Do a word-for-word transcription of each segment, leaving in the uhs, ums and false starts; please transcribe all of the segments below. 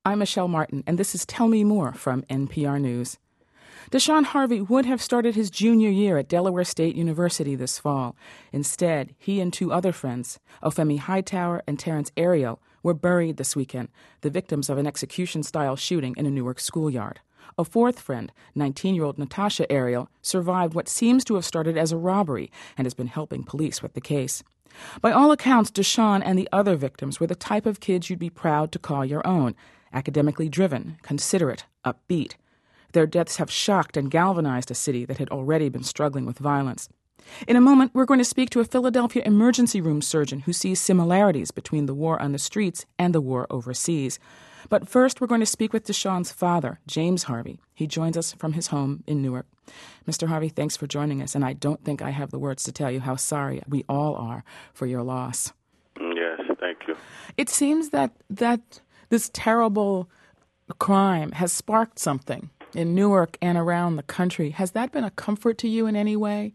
I'm Michelle Martin, and this is Tell Me More from N P R News. Deshaun Harvey would have started his junior year at Delaware State University this fall. Instead, he and two other friends, Ofemi Hightower and Terrence Ariel, were buried this weekend, the victims of an execution-style shooting in a Newark schoolyard. A fourth friend, nineteen-year-old Natasha Ariel, survived what seems to have started as a robbery and has been helping police with the case. By all accounts, Deshaun and the other victims were the type of kids you'd be proud to call your own, academically driven, considerate, upbeat. Their deaths have shocked and galvanized a city that had already been struggling with violence. In a moment, we're going to speak to a Philadelphia emergency room surgeon who sees similarities between the war on the streets and the war overseas. But first, we're going to speak with Deshaun's father, James Harvey. He joins us from his home in Newark. Mister Harvey, thanks for joining us, and I don't think I have the words to tell you how sorry we all are for your loss. Yes, thank you. It seems that that this terrible crime has sparked something in Newark and around the country. Has that been a comfort to you in any way?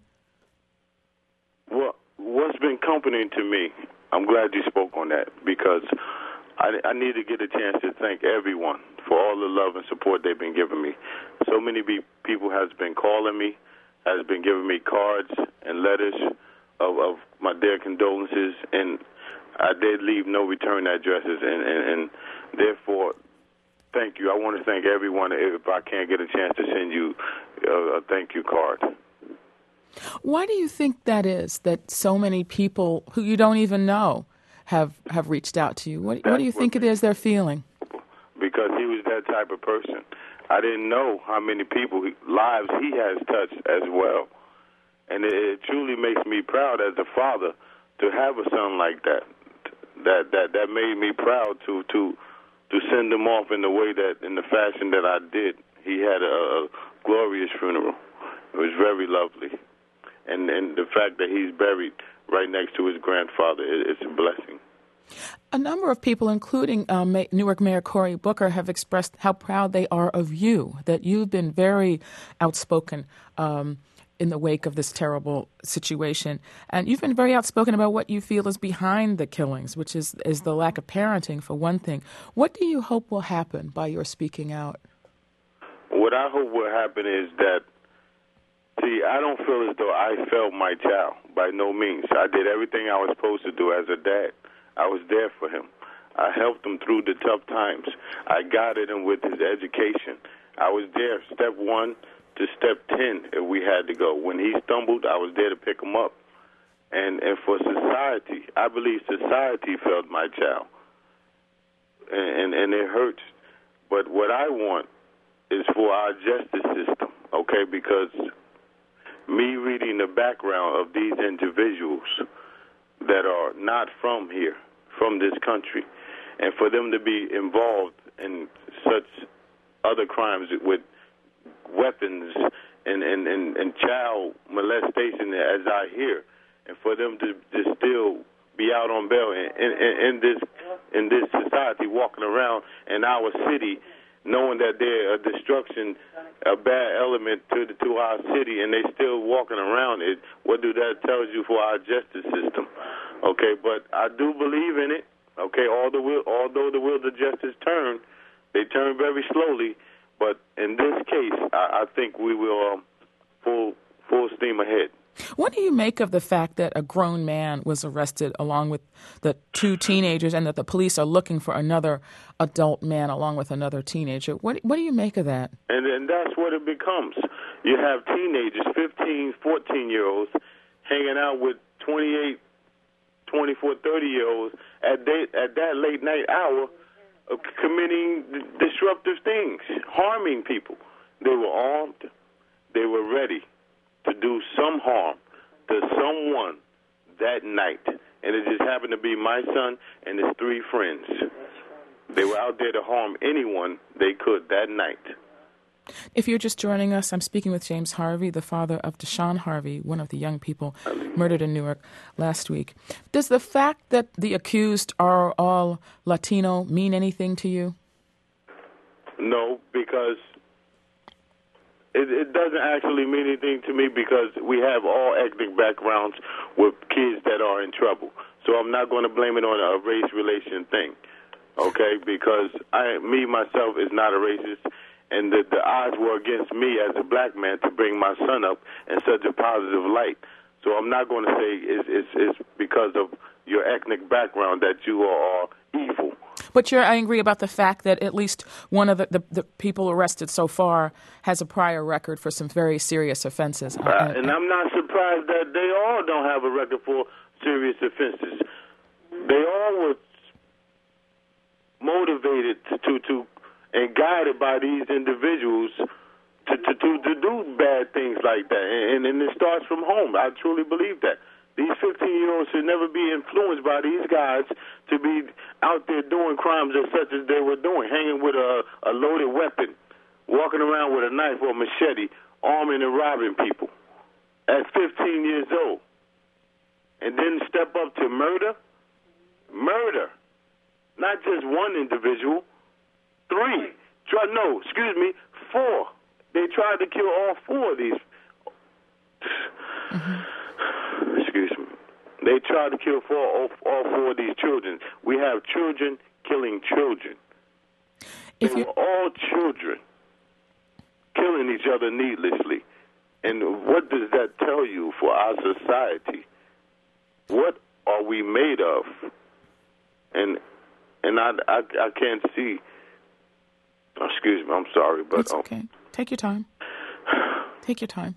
Well, what's been comforting to me, I'm glad you spoke on that, because I, I need to get a chance to thank everyone for all the love and support they've been giving me. So many be, people has been calling me, has been giving me cards and letters of, of my dear condolences, and I did leave no return addresses, and, and, and therefore, thank you. I want to thank everyone. If I can't get a chance to send you a, a thank you card. Why do you think that is, that so many people who you don't even know have have reached out to you? What, what do you think it is they're feeling? Because he was that type of person. I didn't know how many people, lives he has touched as well. And it, it truly makes me proud as a father to have a son like that. That that, that made me proud to, to to send him off in the way that, in the fashion that I did. He had a, a glorious funeral. It was very lovely. And and the fact that he's buried right next to his grandfather, it, it's a blessing. A number of people, including um, Newark Mayor Cory Booker, have expressed how proud they are of you, that you've been very outspoken um, in the wake of this terrible situation. And you've been very outspoken about what you feel is behind the killings, which is, is the lack of parenting, for one thing. What do you hope will happen by your speaking out? What I hope will happen is that, see, I don't feel as though I failed my child, by no means. I did everything I was supposed to do as a dad. I was there for him. I helped him through the tough times. I guided him with his education. I was there, step one to step ten, if we had to go. When he stumbled, I was there to pick him up. And and for society, I believe society failed my child. And, and, and it hurts. But what I want is for our justice system, okay, because me reading the background of these individuals that are not from here, from this country, and for them to be involved in such other crimes with weapons and, and, and, and child molestation, as I hear, and for them to, to still be out on bail in, in, in this in this society, walking around in our city, knowing that they're a destruction, a bad element to the, to our city, and they still walking around it. What do that tell you for our justice system? Okay, but I do believe in it. Okay, although the although the wheels of justice turn, they turn very slowly. But in this case, I, I think we will um, full full steam ahead. What do you make of the fact that a grown man was arrested along with the two teenagers, and that the police are looking for another adult man along with another teenager? What what do you make of that? And, and that's what it becomes. You have teenagers, fifteen, fourteen-year-olds, hanging out with twenty-eight, twenty-four, thirty-year-olds at, they, at that late-night hour, uh, committing disruptive things, harming people. They were armed. They were ready to do some harm to someone that night. And it just happened to be my son and his three friends. They were out there to harm anyone they could that night. If you're just joining us, I'm speaking with James Harvey, the father of Deshaun Harvey, one of the young people murdered in Newark last week. Does the fact that the accused are all Latino mean anything to you? No, because It, it doesn't actually mean anything to me, because we have all ethnic backgrounds with kids that are in trouble. So I'm not going to blame it on a race relation thing. okay, because I, me, myself, is not a racist, and the, the odds were against me as a black man to bring my son up in such a positive light. So I'm not going to say it's, it's, it's because of your ethnic background that you are evil. But you're angry about the fact that at least one of the, the, the people arrested so far has a prior record for some very serious offenses. Uh, and, and I'm not surprised that they all don't have a record for serious offenses. They all were motivated to, to, to and guided by these individuals to, to, to, to do bad things like that. And, and it starts from home. I truly believe that. These fifteen-year-olds should never be influenced by these guys to be out there doing crimes as such as they were doing, hanging with a, a loaded weapon, walking around with a knife or a machete, arming and robbing people at fifteen years old. And then step up to murder? Murder. Not just one individual. Three. Try, no, excuse me, four. They tried to kill all four of these. Mm-hmm. Excuse me. They tried to kill four, all, all four of these children. We have children killing children. If they were all children killing each other needlessly. And what does that tell you for our society? What are we made of? And and I, I, I can't see. Excuse me, I'm sorry, but it's okay. Take your time. Take your time.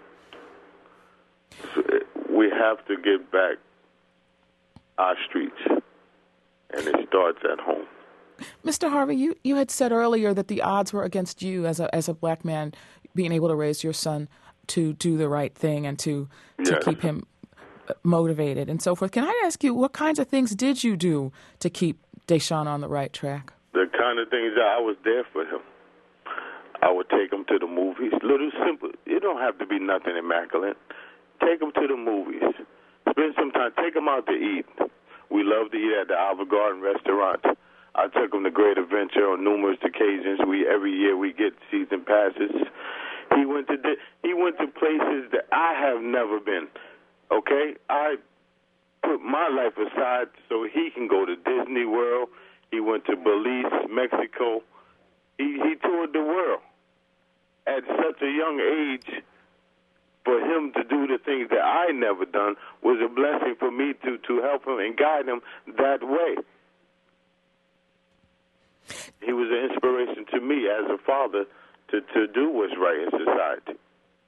We have to get back our streets, and it starts at home. Mister Harvey, you, you had said earlier that the odds were against you as a as a black man being able to raise your son to do the right thing and to to Yes. keep him motivated and so forth. Can I ask you, what kinds of things did you do to keep Deshaun on the right track? The kind of things that I was there for him. I would take him to the movies. Little simple. It don't have to be nothing immaculate. Take him to the movies. Spend some time. Take him out to eat. We love to eat at the Olive Garden restaurant. I took him to Great Adventure on numerous occasions. We every year we get season passes. He went to di- he went to places that I have never been. Okay, I put my life aside so he can go to Disney World. He went to Belize, Mexico. He he toured the world at such a young age. For him to do the things that I never done was a blessing for me to, to help him and guide him that way. He was an inspiration to me as a father to, to do what's right in society.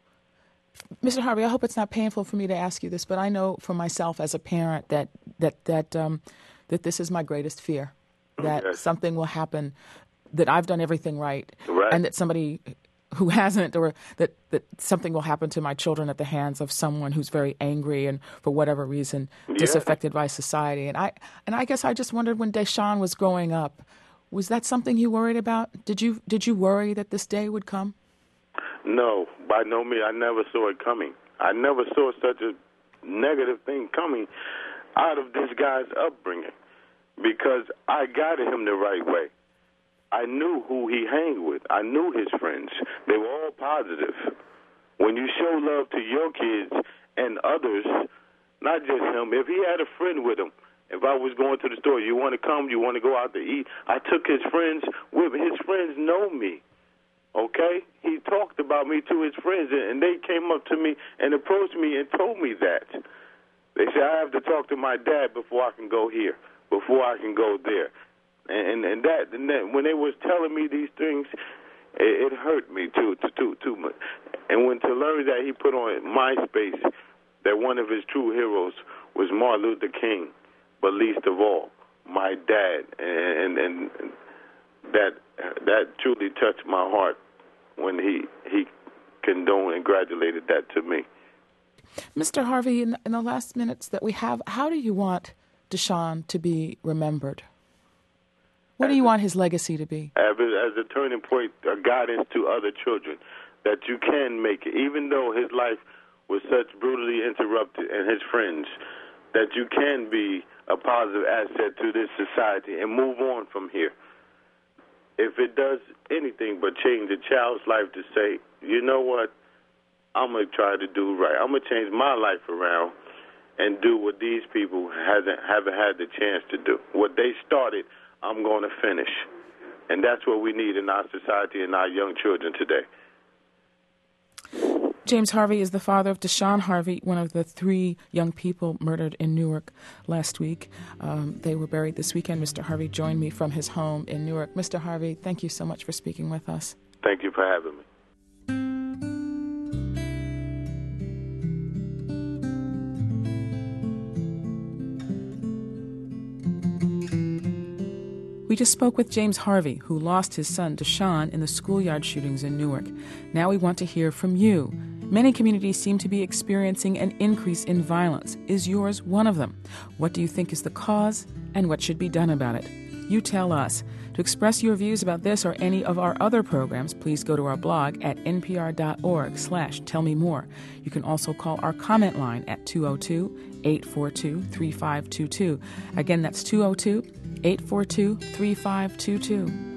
Mister Harvey, I hope it's not painful for me to ask you this, but I know for myself as a parent that that that um, that this is my greatest fear, that Yes. something will happen, that I've done everything right, Right. and that somebody who hasn't, or that, that something will happen to my children at the hands of someone who's very angry and for whatever reason Yeah. disaffected by society. And I and I guess I just wondered, when Deshaun was growing up, was that something you worried about? Did you did you worry that this day would come? No, by no means. I never saw it coming. I never saw such a negative thing coming out of this guy's upbringing because I guided him the right way. I knew who he hanged with. I knew his friends. They were all positive. When you show love to your kids and others, not just him, if he had a friend with him, if I was going to the store, you want to come, you want to go out to eat, I took his friends with me. His friends know me, okay? He talked about me to his friends, and they came up to me and approached me and told me that. They said, I have to talk to my dad before I can go here, before I can go there. And, and that, and that, when they was telling me these things, it, it hurt me too, too, too, too much. And when to learn that he put on MySpace that one of his true heroes was Martin Luther King, but least of all, my dad, and, and, and that that truly touched my heart when he he condoned and congratulated that to me. Mister Harvey, in, in the last minutes that we have, how do you want Deshaun to be remembered? What do you want his legacy to be? As, as a turning point, a guidance to other children, that you can make it, even though his life was such brutally interrupted and his friends, that you can be a positive asset to this society and move on from here. If it does anything but change a child's life to say, you know what, I'm going to try to do right. I'm going to change my life around and do what these people hasn't, haven't had the chance to do. What they started, I'm going to finish. And that's what we need in our society and our young children today. James Harvey is the father of Deshaun Harvey, one of the three young people murdered in Newark last week. Um, they were buried this weekend. Mister Harvey joined me from his home in Newark. Mister Harvey, thank you so much for speaking with us. Thank you for having me. We just spoke with James Harvey, who lost his son Deshaun in the schoolyard shootings in Newark. Now we want to hear from you. Many communities seem to be experiencing an increase in violence. Is yours one of them? What do you think is the cause, and what should be done about it? You tell us. To express your views about this or any of our other programs, please go to our blog at npr.org slash tell me more. You can also call our comment line at two oh two, eight four two, three five two two. Again, that's two oh two, eight four two, three five two two.